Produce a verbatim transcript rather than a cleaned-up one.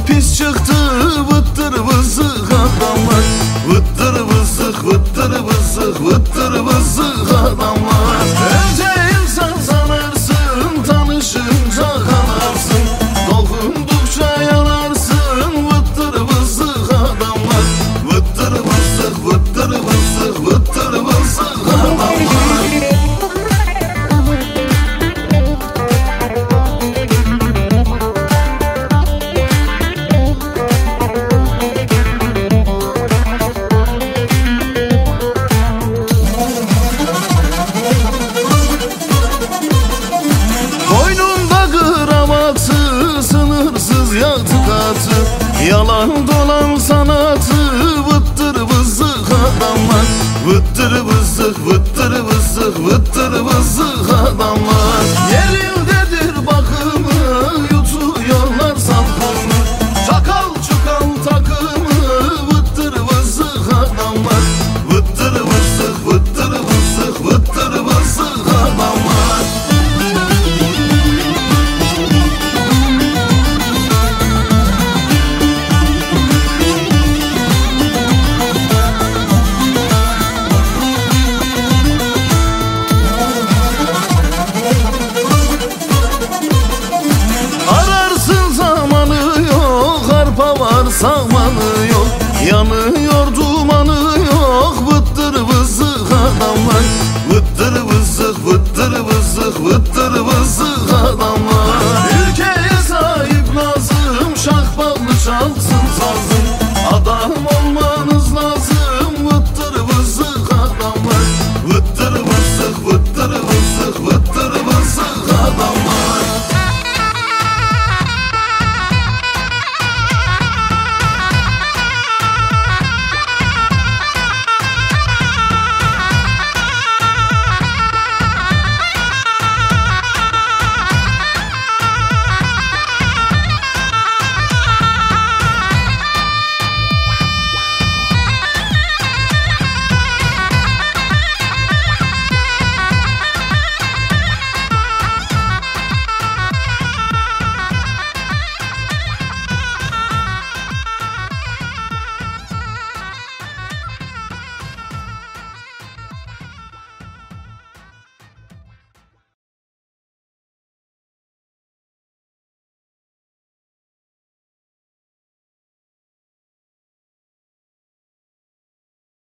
pis çıktı vıttır vızık adamlar. Vıttır vızık, vıttır vızık, vıttır vızık adamlar. Önce insan sanarsın, tanışınca kanarsın, dokundukça yanarsın. Vıttır vızık adamlar. Vıttır vızık, vıttır vızık, vıttır vızık adamlar. Yalan dolan sanatı, vıttır vızık adamlar. Vıttır vızık, vıttır vızık, vıttır vızık adamlar. Yerindedir bakımı, yutuyorlar sapını, çakal çukal takımı. Vıttır vızık adamlar. Vıttır vızık, vıttır vızık, vıttır vızık adamlar. Samanı yok, yanıyor dumanı yok. Vıttır vızık adamlar. Vıttır vızık, vıttır vızık, vıttır vızık adamlar. Ülkeye sahip lazım, şahbazlı çalsın sazı.